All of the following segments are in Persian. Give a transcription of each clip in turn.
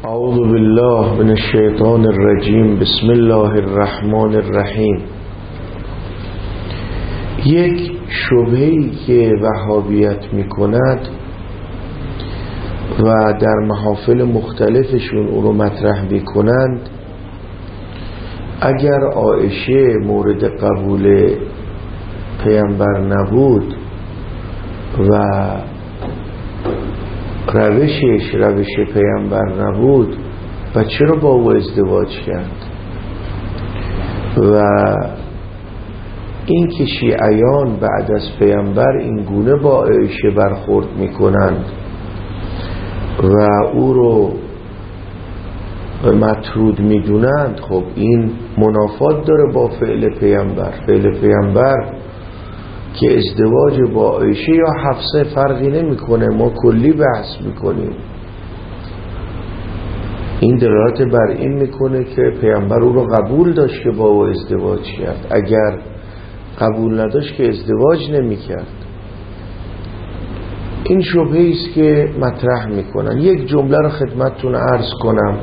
اعوذ بالله من الشیطان الرجیم. بسم الله الرحمن الرحیم. یک شبهه‌ای که وهابیت میکند و در محافل مختلفشون اون رو مطرح میکنند، اگر عایشه مورد قبول پیامبر نبود و روش پیامبر نبود و چرا با او ازدواج کرد؟ و این که شیعیان بعد از پیامبر این گونه با عایشه برخورد میکنند و او رو مطرود میدونند، خب این منافات داره با فعل پیامبر. فعل پیامبر که ازدواج با عایشه یا حفصه فرقی نمیکنه، ما کلی بحث میکنیم. این دلالت بر این میکنه که پیامبر او رو قبول داشت که با او ازدواج کرد. اگر قبول نداشت که ازدواج نمیکرد. این شبهه است که مطرح میکنن. یک جمله رو خدمتتون عرض کنم.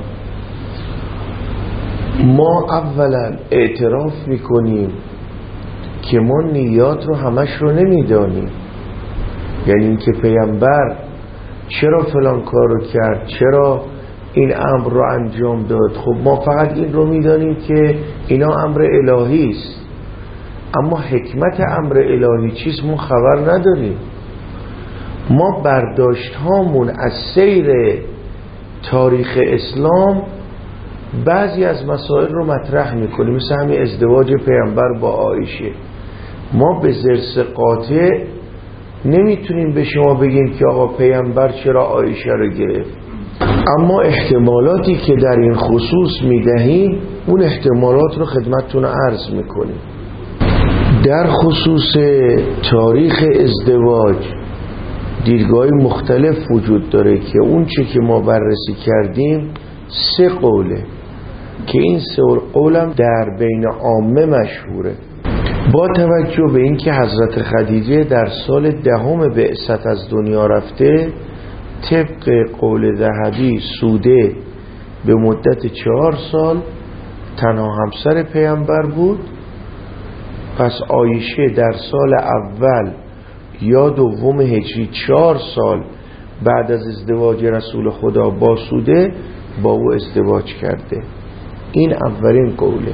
ما اولا اعتراف میکنیم که ما نیات رو همش رو نمیدانیم. یعنی این که پیامبر چرا فلان کار رو کرد، چرا این امر رو انجام داد، خب ما فقط این رو میدانیم که اینا امر الهی است، اما حکمت امر الهی چیست ما خبر نداریم. ما برداشت هامون از سیر تاریخ اسلام بعضی از مسائل رو مطرح میکنیم، مثل همین ازدواج پیامبر با عایشه. ما به ضرس قاطع نمیتونیم به شما بگیم که آقا پیامبر چرا عایشه رو گرفت، اما احتمالاتی که در این خصوص میدهیم اون احتمالات رو خدمتتون عرض میکنیم. در خصوص تاریخ ازدواج دیدگاه مختلف وجود داره که اون چه که ما بررسی کردیم 3 قوله که این 3 قولم در بین عامه مشهوره. با توجه به اینکه حضرت خدیجه در سال 10 بعثت از دنیا رفته، طبق قول ذهبی سوده به مدت 4 سال تنها همسر پیامبر بود. پس عایشه در سال اول یا دوم هجری 4 سال بعد از ازدواج رسول خدا با سوده با او ازدواج کرده. این اولین قوله.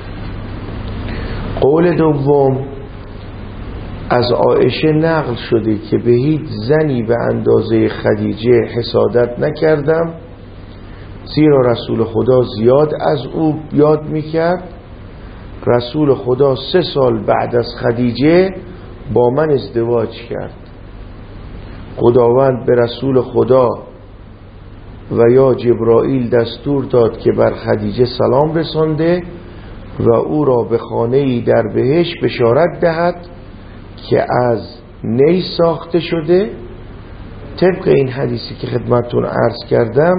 قول دوم، از عایشه نقل شده که به هیچ زنی به اندازه خدیجه حسادت نکردم، زیرا رسول خدا زیاد از او یاد میکرد. رسول خدا 3 سال بعد از خدیجه با من ازدواج کرد. خداوند به رسول خدا و یا جبرائیل دستور داد که بر خدیجه سلام رسانده و او را به خانه‌ای در بهشت بشارت دهد که از نی ساخته شده. طبق این حدیثی که خدمتتون عرض کردم،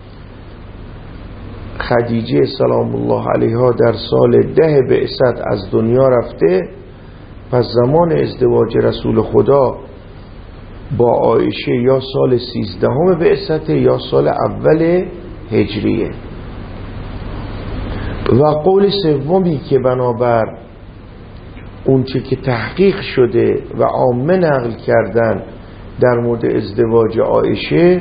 خدیجه سلام الله علیها در سال 10 بعثت از دنیا رفته. پس زمان ازدواج رسول خدا با عایشه یا سال 13 بعثت یا سال اول هجریه. و قول سومی که بنابر اونچه که تحقیق شده و عامه نقل کردن در مورد ازدواج عایشه،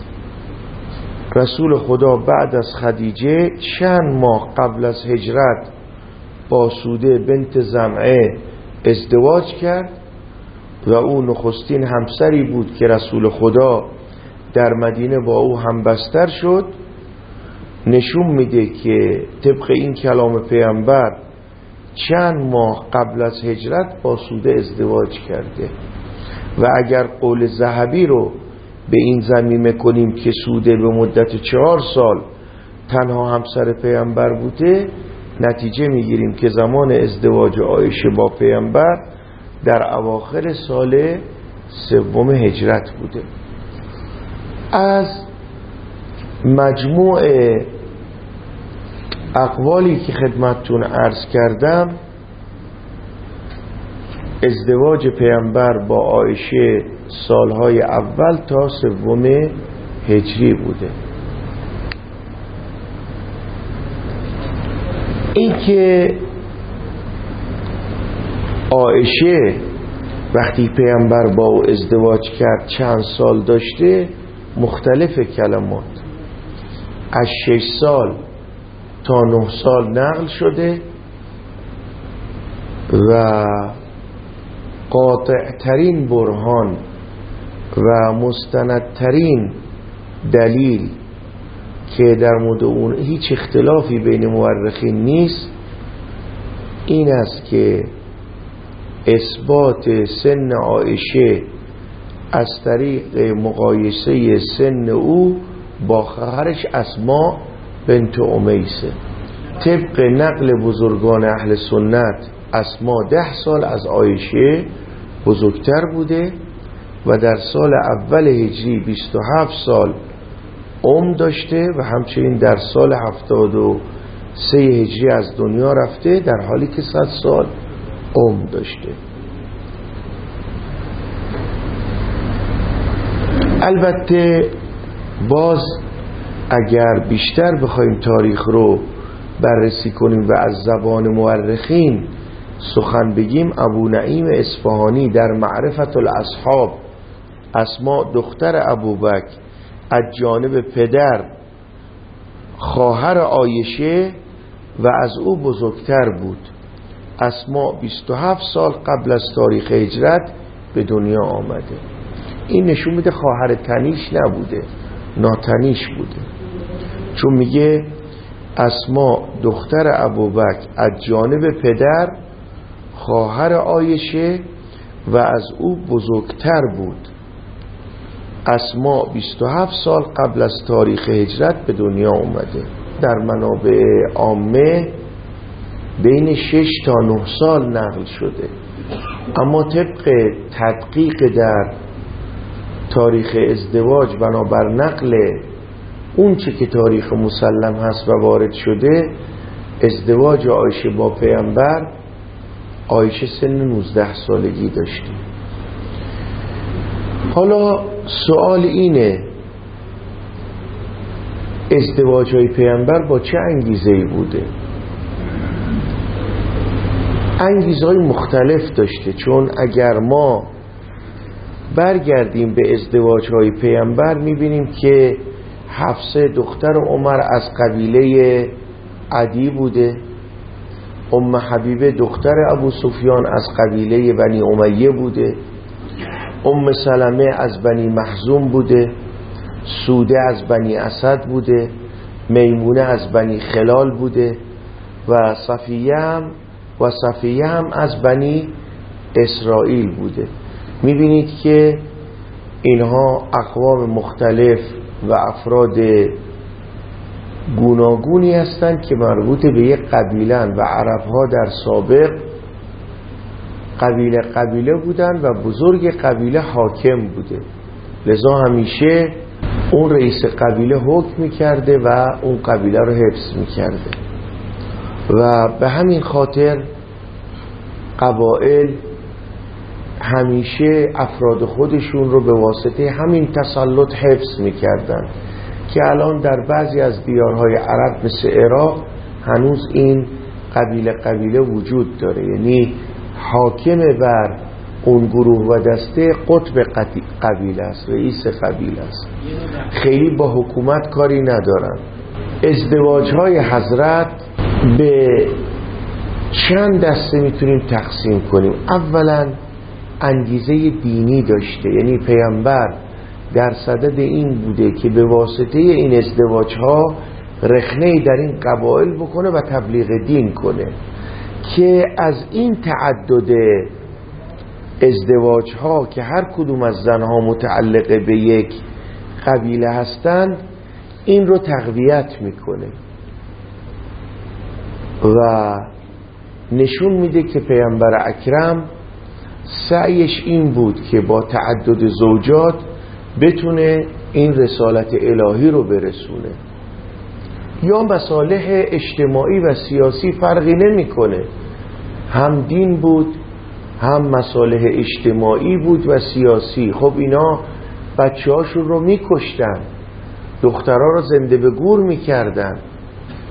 رسول خدا بعد از خدیجه چند ماه قبل از هجرت با سوده بنت زمعه ازدواج کرد و او نخستین همسری بود که رسول خدا در مدینه با او همبستر شد. نشون میده که طبق این کلام پیامبر چند ماه قبل از هجرت با سوده ازدواج کرده. و اگر قول ذهبی رو به این ضمیمه کنیم که سوده به مدت 4 سال تنها همسر پیامبر بوده، نتیجه میگیریم که زمان ازدواج عایشه با پیامبر در اواخر سال 3 هجرت بوده. از مجموع اقوالی که خدمتتون عرض کردم، ازدواج پیامبر با عایشه سالهای اول تا 3 هجری بوده. این که عایشه وقتی پیامبر با او ازدواج کرد چند سال داشته، مختلف کلمات، از 6 سال تا 9 سال نقل شده و قاطع ترین برهان و مستندترین دلیل که در مورد اون هیچ اختلافی بین مورخین نیست این است که اثبات سن عایشه از طریق مقایسه سن او با خواهرش اسماء بنت امیسه. طبق نقل بزرگان اهل سنت اسماء 10 سال از عایشه بزرگتر بوده و در سال اول هجری 27 سال داشته و همچنین در سال 73 هجری از دنیا رفته، در حالی که 100 سال داشته. البته باز اگر بیشتر بخوایم تاریخ رو بررسی کنیم و از زبان مورخین سخن بگیم، ابو نعیم اصفهانی در معرفت الاصحاب اسماء دختر ابوبکر از جانب پدر خواهر عایشه و از او بزرگتر بود. اسماء 27 سال قبل از تاریخ هجرت به دنیا آمده. این نشون میده خواهر تنیش نبوده، ناتنیش بوده، چون میگه اسماء دختر ابوبکر از جانب پدر خواهر عایشه و از او بزرگتر بود. اسماء 27 سال قبل از تاریخ هجرت به دنیا اومده. در منابع عامه بین 6 تا 9 سال نقل شده، اما طبق تدقیق در تاریخ ازدواج بنابر نقل اون چه که تاریخ مسلم هست و وارد شده، ازدواج عایشه با پیامبر، عایشه سن 19 سالگی داشته. حالا سوال اینه ازدواج های پیامبر با چه انگیزه‌ای بوده؟ انگیزه های مختلف داشته، چون اگر ما برگردیم به ازدواج های پیامبر میبینیم که حفصه دختر عمر از قبیله عدی بوده، ام حبیبه دختر ابو سفیان از قبیله بنی امیه بوده، ام سلمه از بنی مخزوم بوده، سوده از بنی اسد بوده، میمونه از بنی خلال بوده و صفیه هم از بنی اسرائیل بوده. میبینید که اینها اقوام مختلف و افراد گوناگونی هستند که مربوط به یک قبیله و عربها در سابق قبیله بودن و بزرگ قبیله حاکم بوده، لذا همیشه اون رئیس قبیله حکم میکرده و اون قبیله رو حفظ میکرده و به همین خاطر قبایل همیشه افراد خودشون رو به واسطه همین تسلط حفظ میکردن که الان در بعضی از دیارهای عرب مثل عراق هنوز این قبیله وجود داره، یعنی حاکم بر اون گروه و دسته قطب قبیله است، رئیس قبیله است، خیلی با حکومت کاری ندارن. ازدواج های حضرت به چند دسته میتونیم تقسیم کنیم. اولا انگیزه دینی داشته، یعنی پیامبر در صدد این بوده که به واسطه این ازدواج ها رخنه‌ای در این قبایل بکنه و تبلیغ دین کنه که از این تعدد ازدواج ها که هر کدوم از زنها متعلقه به یک قبیله هستند این رو تقویت میکنه و نشون میده که پیامبر اکرم سعیش این بود که با تعدد زوجات بتونه این رسالت الهی رو برسونه. یا مصالح اجتماعی و سیاسی فرقی نمیکنه، هم دین بود هم مصالح اجتماعی بود و سیاسی. خب اینا بچه هاشون رو میکشتن، دخترها رو زنده به گور میکردن،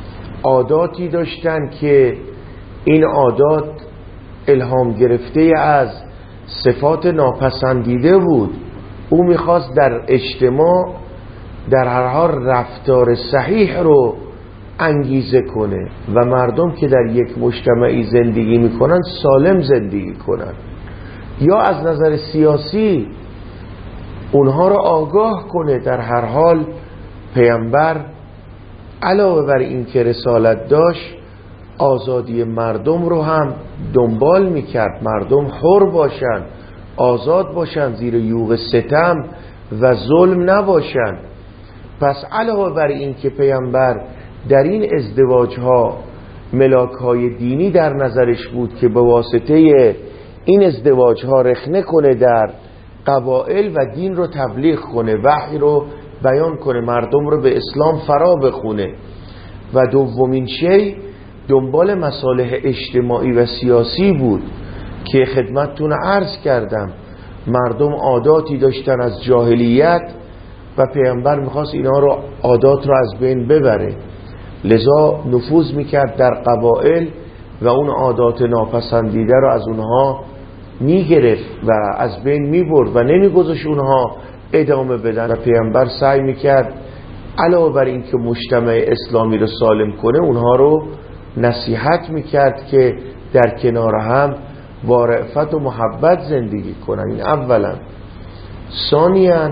عاداتی داشتن که این عادات الهام گرفته از صفات ناپسندیده بود. او میخواست در اجتماع در هر حال رفتار صحیح رو انگیزه کنه و مردم که در یک مجتمعی زندگی میکنن سالم زندگی کنن، یا از نظر سیاسی اونها رو آگاه کنه. در هر حال پیامبر علاوه بر این که رسالت داشت، آزادی مردم رو هم دنبال میکرد، مردم حر باشن، آزاد باشن، زیر یوغ ستم و ظلم نباشن. پس علاوه بر این که پیامبر در این ازدواجها ملاک‌های دینی در نظرش بود که به واسطه این ازدواجها رخنه کنه در قبایل و دین رو تبلیغ کنه، وحی رو بیان کنه، مردم رو به اسلام فرا بخونه، و دومین شی دنبال مصالح اجتماعی و سیاسی بود که خدمتتون عرض کردم. مردم عاداتی داشتن از جاهلیت و پیامبر میخواست اینا رو عادات رو از بین ببره، لذا نفوذ میکرد در قبایل و اون عادات ناپسندیده رو از اونها میگرفت و از بین میبرد و نمیگذاشت اونها ادامه بدن. و پیامبر سعی میکرد علاوه بر این که مجتمع اسلامی رو سالم کنه، اونها رو نصیحت میکرد که در کنار هم با رأفت و محبت زندگی کنن. این اولا. ثانیاً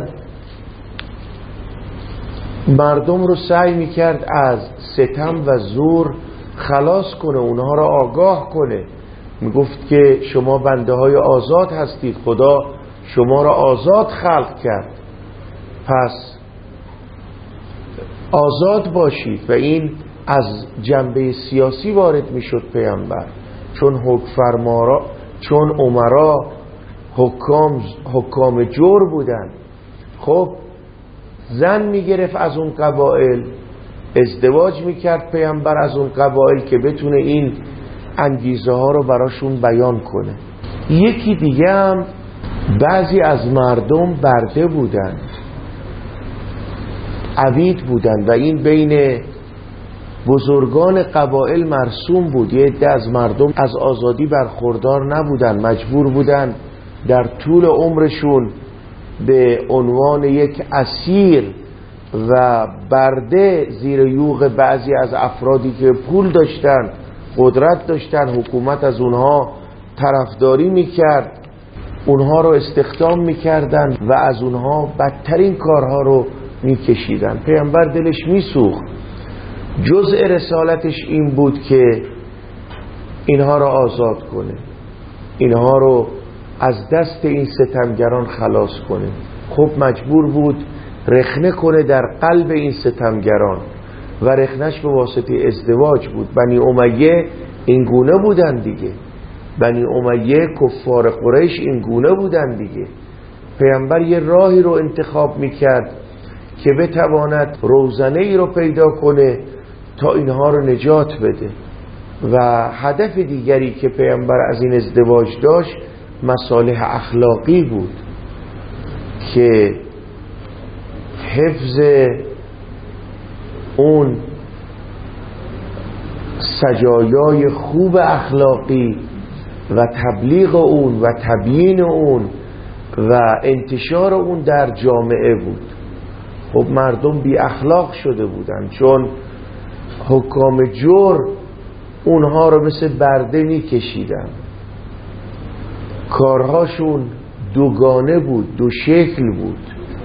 مردم رو سعی میکرد از ستم و زور خلاص کنه، اونها رو آگاه کنه. میگفت که شما بنده های آزاد هستید، خدا شما را آزاد خلق کرد، پس آزاد باشید. و این از جنبه سیاسی وارد میشد پیامبر، چون امرا حکام جور بودن. خب زن میگرفت از اون قبایل، ازدواج میکرد پیامبر از اون قبایل که بتونه این انگیزه ها رو براشون بیان کنه. یکی دیگه هم بعضی از مردم برده بودن، عبید بودن و این بین بزرگان قبایل مرسوم بود. یه عده از مردم از آزادی برخوردار نبودن، مجبور بودن در طول عمرشون به عنوان یک اسیر و برده زیر یوغ بعضی از افرادی که پول داشتن، قدرت داشتن، حکومت از اونها طرفداری میکرد، اونها رو استخدام میکردن و از اونها بدترین کارها رو میکشیدن. پیامبر دلش میسوخت. جزء رسالتش این بود که اینها رو آزاد کنه، اینها رو از دست این ستمگران خلاص کنه. خب مجبور بود رخنه کنه در قلب این ستمگران و رخنش به واسطه ازدواج بود. بنی امیه این گونه بودن دیگه، بنی امیه کفار قریش این گونه بودن دیگه. پیامبر یه راهی رو انتخاب میکرد که بتواند روزنه ای رو پیدا کنه تا اینها رو نجات بده. و هدف دیگری که پیامبر از این ازدواج داشت مصالح اخلاقی بود که حفظ اون سجایای خوب اخلاقی و تبلیغ اون و تبیین اون و انتشار اون در جامعه بود. خب مردم بی اخلاق شده بودن، چون حکام جور اونها رو مثل برده می کشیدن، کارهاشون دوگانه بود، دو شکل بود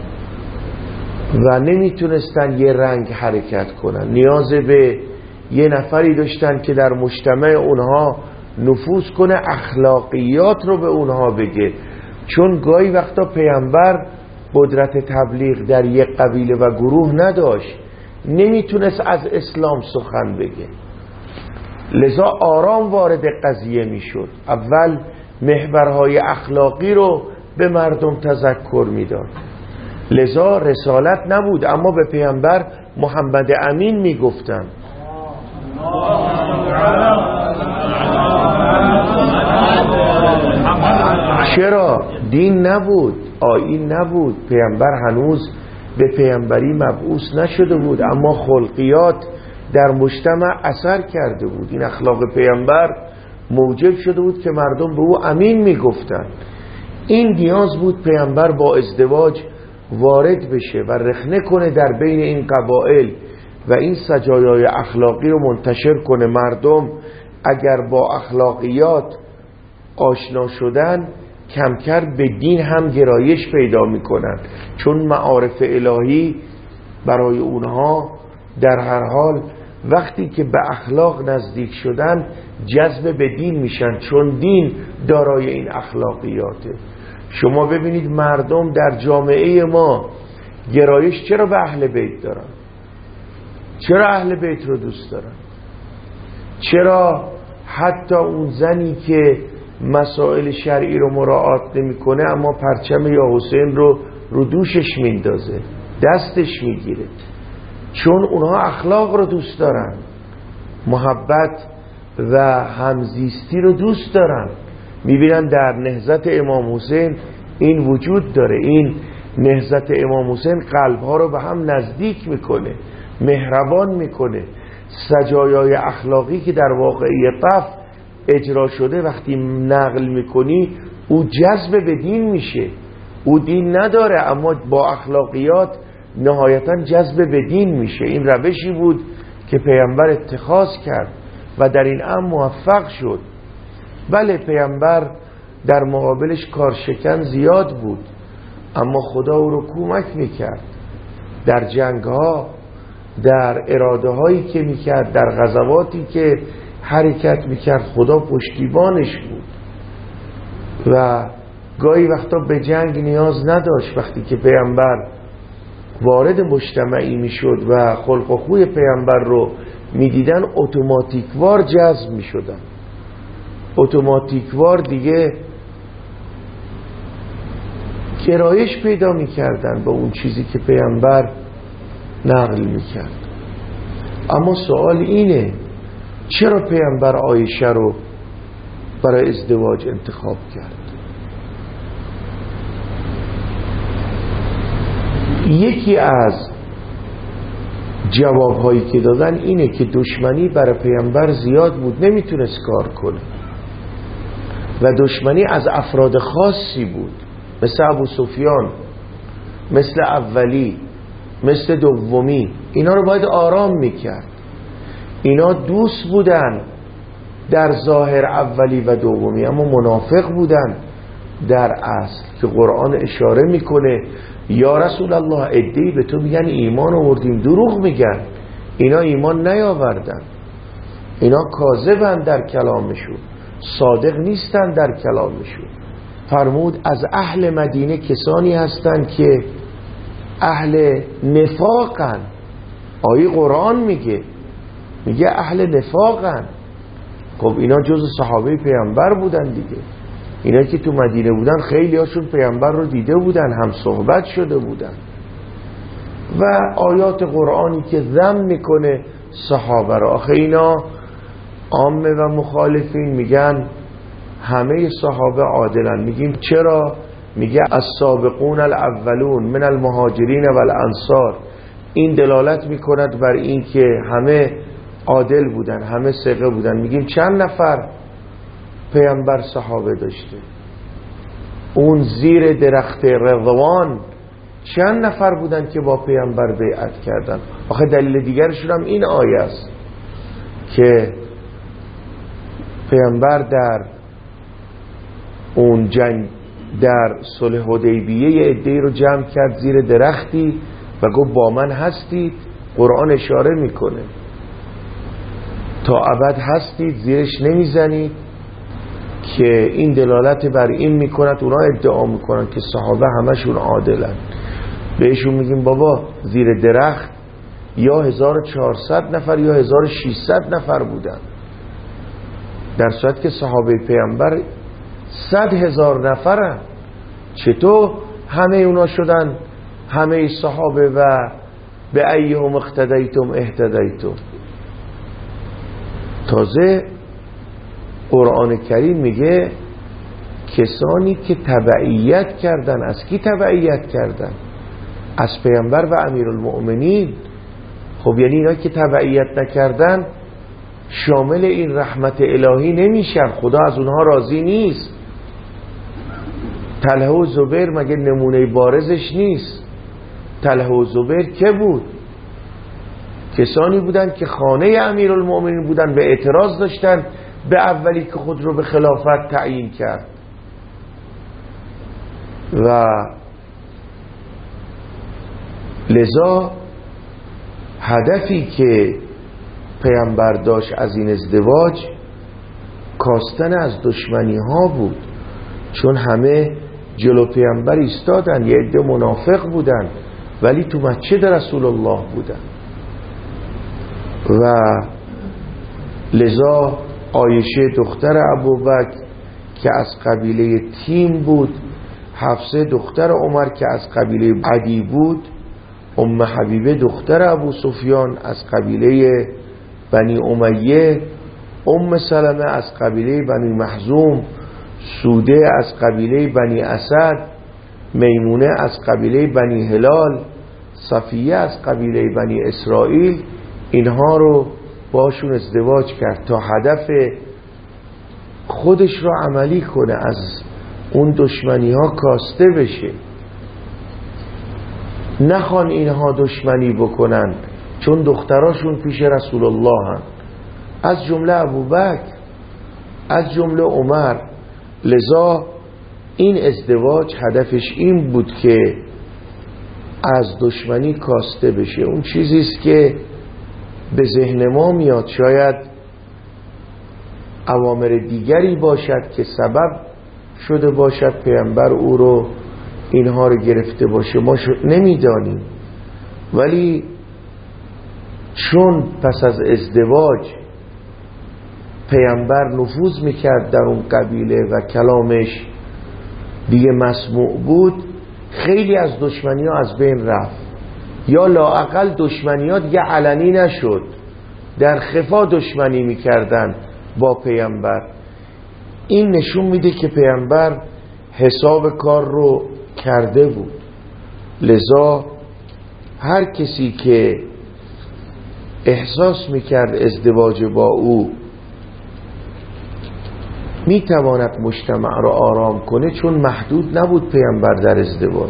و نمیتونستن یه رنگ حرکت کنن. نیاز به یه نفری داشتن که در مجتمع اونها نفوذ کنه، اخلاقیات رو به اونها بگه، چون گاهی وقتا پیامبر قدرت تبلیغ در یک قبیله و گروه نداشت، نمیتونست از اسلام سخن بگه، لذا آرام وارد قضیه میشد. اول محورهای اخلاقی رو به مردم تذکر میداد. لذا رسالت نبود، اما به پیامبر محمد امین میگفتن. چرا؟ دین نبود، آیین نبود، پیامبر هنوز به پیامبری مبعوث نشده بود، اما خلقیات در مجتمع اثر کرده بود. این اخلاق پیامبر موجب شده بود که مردم به او امین میگفتن. این نیاز بود پیامبر با ازدواج وارد بشه و رخنه کنه در بین این قبایل و این سجایای اخلاقی رو منتشر کنه. مردم اگر با اخلاقیات آشنا شدن کمتر به دین هم گرایش پیدا میکنن، چون معارف الهی برای اونها در هر حال وقتی که به اخلاق نزدیک شدن جذب به دین میشن، چون دین دارای این اخلاقیاته. شما ببینید مردم در جامعه ما گرایش چرا به اهل بیت دارن؟ چرا اهل بیت رو دوست دارن؟ چرا حتی اون زنی که مسائل شرعی رو مراعات نمیکنه اما پرچم یا حسین رو دوشش میندازه، دستش میگیره؟ چون اونها اخلاق رو دوست دارن، محبت و همزیستی رو دوست دارن. میبینن در نهضت امام حسین این وجود داره. این نهضت امام حسین قلبها رو به هم نزدیک میکنه، مهربان میکنه. سجایای اخلاقی که در واقعیت اجرا شده وقتی نقل میکنی او جذب به دین میشه. او دین نداره اما با اخلاقیات نهایتا جذب به دین میشه. این روشی بود که پیامبر اتخاذ کرد و در این امر موفق شد. بله پیامبر در مقابلش کارشکن زیاد بود اما خدا او رو کمک میکرد در جنگها، در اراده هایی که میکرد، در غزواتی که حرکت میکرد. خدا پشتیبانش بود و گاهی وقتا به جنگ نیاز نداشت. وقتی که پیامبر وارد مجتمعی میشد و خلق و خوی پیامبر رو میدیدن اتوماتیکوار جذب میشدن، اتوماتیکوار دیگه گرایش پیدا میکردن به اون چیزی که پیامبر نقل میکرد. اما سوال اینه چرا پیامبر عایشه رو برای ازدواج انتخاب کرد؟ یکی از جوابهایی که دادن اینه که دشمنی برای پیامبر زیاد بود، نمیتونست کار کنه و دشمنی از افراد خاصی بود، مثل ابو سفیان، مثل اولی، مثل دومی. اینا رو باید آرام میکرد. اینا دوست بودن در ظاهر اولی و دومی اما منافق بودن در اصل، که قرآن اشاره میکنه یا رسول الله عده‌ای به تو میگن ایمان آوردیم، دروغ میگن، اینا ایمان نیاوردن، اینا کاذبن در کلامشون، صادق نیستن در کلامشون. فرمود از اهل مدینه کسانی هستن که اهل نفاقن. آیه قرآن میگه اهل نفاقن. خب اینا جز صحابه پیامبر بودن دیگه. اینا که تو مدینه بودن خیلی هاشون پیامبر رو دیده بودن، هم صحبت شده بودن. و آیات قرآنی که ذم میکنه صحابه رو، آخه اینا عامه و مخالفین میگن همه صحابه عادلن. میگیم چرا؟ میگه السابقون الاولون من المهاجرین و الانصار. این دلالت میکند بر این که همه عادل بودن، همه ثقه بودن. میگیم چند نفر پیامبر صحابه داشته؟ اون زیر درخت رضوان چند نفر بودن که با پیامبر بیعت کردن؟ آخه دلیل دیگرشون هم این آیه است که پیامبر در اون جنگ در صلح حدیبیه عده‌ای رو جمع کرد زیر درختی و گفت با من هستید. قرآن اشاره میکنه تا ابد هستید، زیرش نمیزنید، که این دلالت بر این میکند اونا ادعا میکنن که صحابه همشون عادلن. بهشون میگیم بابا زیر درخت یا 1400 نفر یا 1600 نفر بودن، در صورت که صحابه پیامبر 100,000 نفرن. چطور همه اونا شدن همه صحابه و به ایهم اقتدیتم اهتدیتم؟ تازه قرآن کریم میگه کسانی که تبعیت کردن. از کی تبعیت کردن؟ از پیامبر و امیرالمؤمنین. خب یعنی اینا که تبعیت نکردن شامل این رحمت الهی نمیشن، خدا از اونها راضی نیست. طلحه و زبیر مگه نمونه بارزش نیست؟ طلحه و زبیر که بود؟ کسانی بودن که خانه امیرالمؤمنین بودن، به اعتراض داشتن به اولی که خود رو به خلافت تعیین کرد. و لذا هدفی که پیامبر داشت از این ازدواج کاستن از دشمنی ها بود، چون همه جلو پیامبر ایستادن، یه عده منافق بودن ولی تو مسجد رسول الله بودن. و لذا عایشه دختر ابوبکر که از قبیله تیم بود، حفصه دختر عمر که از قبیله عدی بود، ام حبیبه دختر ابو سفیان از قبیله بنی امیه، ام سلمه از قبیله بنی مخزوم، سوده از قبیله بنی اسد، میمونه از قبیله بنی هلال، صفیه از قبیله بنی اسرائیل، اینها رو باشون ازدواج کرد تا هدف خودش رو عملی کنه، از اون دشمنی ها کاسته بشه. نخوان اینها دشمنی بکنن چون دختراشون پیش رسول الله هن، از جمله ابوبکر، از جمله عمر. لذا این ازدواج هدفش این بود که از دشمنی کاسته بشه. اون چیزیست که به ذهن ما میاد، شاید اوامر دیگری باشد که سبب شده باشد پیامبر او رو اینها رو گرفته باشه، ما نمیدانیم. ولی چون پس از ازدواج پیامبر نفوذ میکرد در اون قبیله و کلامش دیگه مسموع بود، خیلی از دشمنی ها از بین رفت، یا لااقل دشمنی ها دیگه علنی نشد، در خفا دشمنی میکردن با پیامبر. این نشون میده که پیامبر حساب کار رو کرده بود. لذا هر کسی که احساس میکرد ازدواج با او میتواند مجتمع رو آرام کنه، چون محدود نبود پیامبر در ازدواج.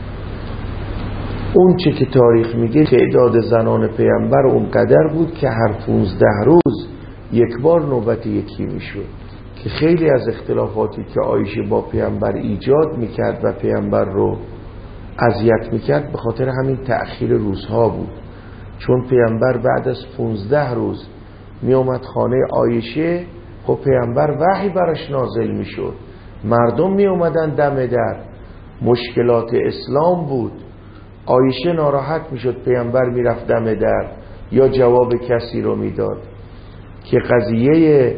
اون چه که تاریخ میگه تعداد زنان پیامبر اونقدر بود که هر 15 روز یک بار نوبت یکی میشد، که خیلی از اختلافاتی که عایشه با پیامبر ایجاد میکرد و پیامبر رو اذیت میکرد به خاطر همین تأخیر روزها بود. چون پیامبر بعد از 15 روز میومد خانه عایشه، خب پیامبر وحی براش نازل میشد، مردم میومدن دم در، مشکلات اسلام بود، عایشه ناراحت میشد، پیامبر میرفت دم در یا جواب کسی رو میداد. که قضیه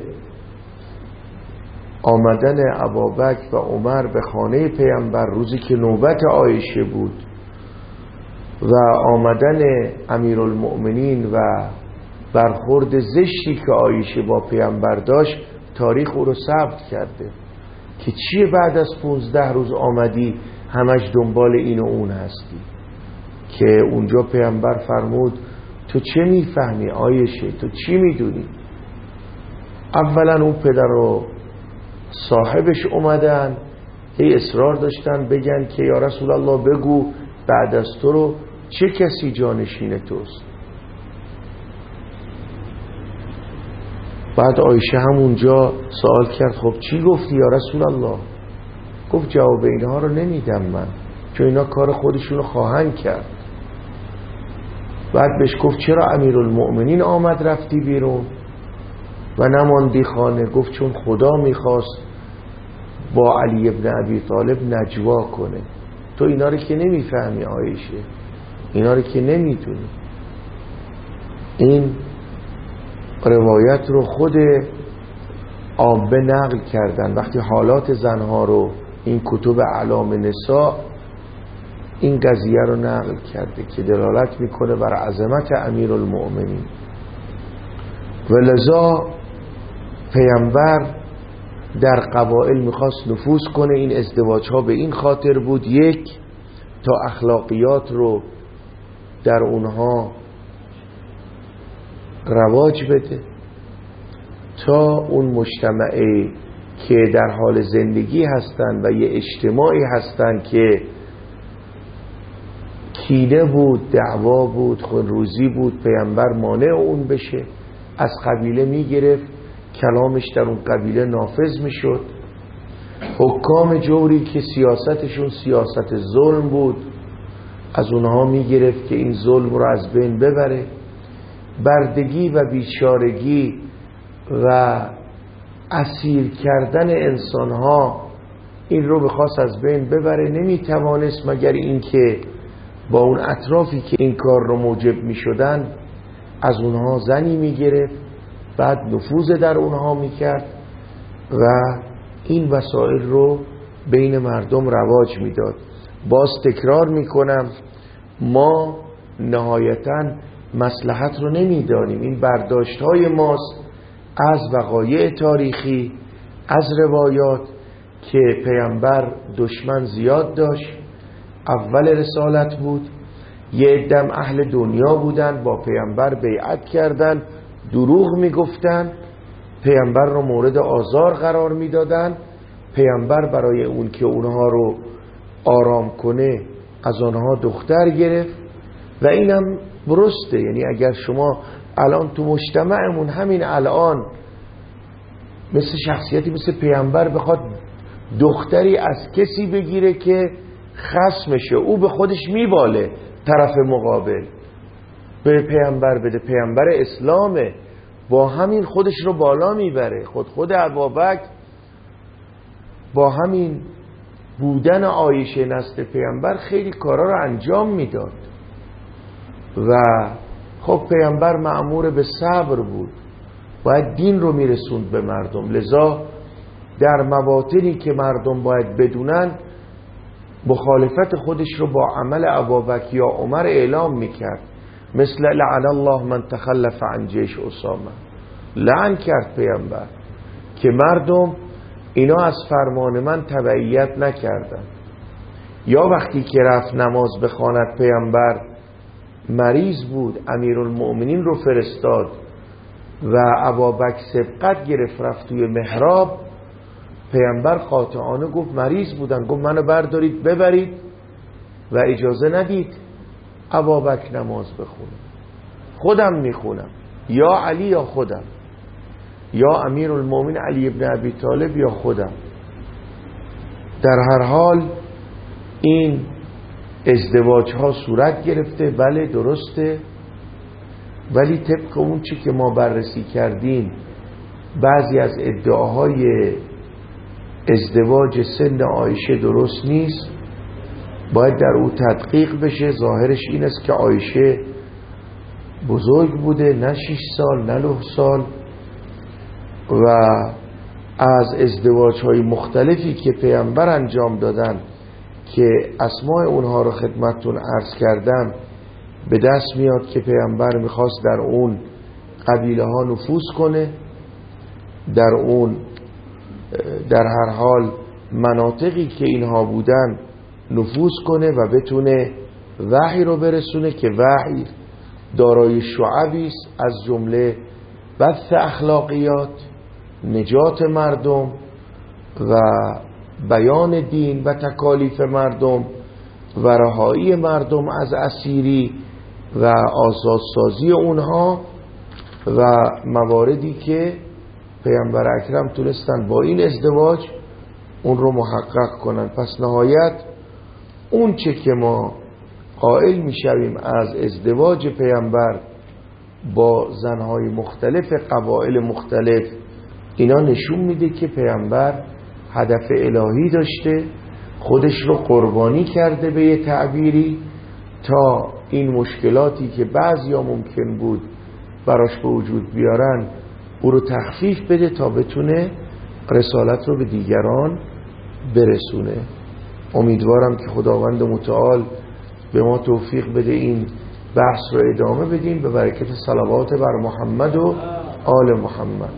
آمدن ابوبکر و عمر به خانه پیامبر روزی که نوبت عایشه بود و آمدن امیرالمؤمنین و برخورد زشتی که عایشه با پیامبر داشت، تاریخ او رو ثبت کرده که چیه بعد از 15 روز آمدی همش دنبال این و اون هستی. که اونجا پیامبر فرمود تو چه میفهمی عایشه، تو چی میدونی؟ اولا اون پدر و صاحبش اومدن هی اصرار داشتن بگن که یا رسول الله بگو بعد از تو رو چه کسی جانشین توست. بعد عایشه همونجا سوال کرد خب چی گفتی یا رسول الله؟ گفت جواب اینها رو نمیدم من، چون اینا کار خودشونو خواهند کرد. بعد بهش گفت چرا امیرالمؤمنین آمد رفتی بیرون و نماندی خانه؟ گفت چون خدا میخواست با علی ابن ابی طالب نجوا کنه. تو اینا رو که نمیفهمی عایشه، اینا رو که نمیتونی. این روایت رو خود عامه نقل کردن. وقتی حالات زنها رو این کتب اعلام نساء این قضیه رو نقل کرده که دلالت میکنه بر عظمت امیرالمؤمنین. و لذا پیامبر در قبایل میخواست نفوذ کنه. این ازدواج ها به این خاطر بود، یک تا اخلاقیات رو در اونها رواج بده تا اون مجتمعی که در حال زندگی هستن و یه اجتماعی هستن که کینه بود، دعوا بود، خونروزی بود، پیامبر مانع اون بشه، از قبیله میگرفت، کلامش در اون قبیله نافذ میشد. حکام جوری که سیاستشون سیاست ظلم بود، از اونها میگرفت که این ظلم رو از بین ببره. بردگی و بیچارگی و اسیر کردن انسانها این رو بخواست از بین ببره. نمیتوانست مگر اینکه با اون اطرافی که این کار رو موجب میشدن از اونها زنی میگرفت، بعد نفوذ در اونها میکرد و این وسایل رو بین مردم رواج میداد. باز تکرار میکنم، ما نهایتاً مصلحت رو نمیدانیم. این برداشت های ماست از وقایع تاریخی، از روایات که پیامبر دشمن زیاد داشت، اول رسالت بود، یه عدم اهل دنیا بودن با پیامبر بیعت کردن، دروغ میگفتن، پیامبر رو مورد آزار قرار میدادن. پیامبر برای اون که اونها رو آرام کنه از آنها دختر گرفت و اینم درسته. یعنی اگر شما الان تو مجتمعمون همین الان مثل شخصیتی مثل پیامبر بخواد دختری از کسی بگیره که خصمشه، او به خودش میباله، طرف مقابل به پیامبر بده، پیامبر اسلامه، با همین خودش رو بالا میبره. خود ابوبکر با همین بودن عایشه نسل پیامبر خیلی کارا رو انجام میداد و خب پیامبر مأمور به صبر بود، باید دین رو میرسوند به مردم. لذا در مواطنی که مردم باید بدونن مخالفت خودش رو با عمل ابوبکر یا عمر اعلام میکرد. مثل لعن الله من تخلف عن جیش اسامه، لعن کرد پیامبر که مردم اینا از فرمان من تبعیت نکردن. یا وقتی که رفت نماز بخواند، پیامبر مریض بود، امیرالمؤمنین رو فرستاد و ابوبکر سبقت گرفت رفت توی محراب، پیامبر قاطعانه گفت مریض بودن، گفت منو بردارید ببرید و اجازه ندید ابوبکر نماز بخونه، خودم میخونم، یا علی یا خودم، یا امیرالمؤمنین علی ابن ابی طالب یا خودم. در هر حال این ازدواج ها صورت گرفته، بله درسته، ولی طبق اون چی که ما بررسی کردیم بعضی از ادعاهای ازدواج سن عایشه درست نیست، باید در او تدقیق بشه. ظاهرش این است که عایشه بزرگ بوده، نه 6 سال نه 9 سال، و از ازدواج های مختلفی که پیامبر انجام دادن که اسماء اونها رو خدمتتون عرض کردم به دست میاد که پیامبر میخواست در اون قبیله ها نفوذ کنه، در اون در هر حال مناطقی که اینها بودن نفوذ کنه و بتونه وحی رو برسونه که وحی دارای شعبی است، از جمله بث اخلاقیات، نجات مردم و بیان دین و تکالیف مردم و رهایی مردم از اسیری و آزادسازی اونها و مواردی که پیامبر اکرم تونستن با این ازدواج اون رو محقق کنن. پس نهایت اون چه که ما قائل میشویم از ازدواج پیامبر با زنهای مختلف قبایل مختلف، اینا نشون میده که پیامبر هدف الهی داشته، خودش رو قربانی کرده به یه تعبیری تا این مشکلاتی که بعضیا ممکن بود براش به وجود بیارن او رو تخفیف بده تا بتونه رسالت رو به دیگران برسونه. امیدوارم که خداوند متعال به ما توفیق بده این بحث رو ادامه بدیم به برکت صلوات بر محمد و آل محمد.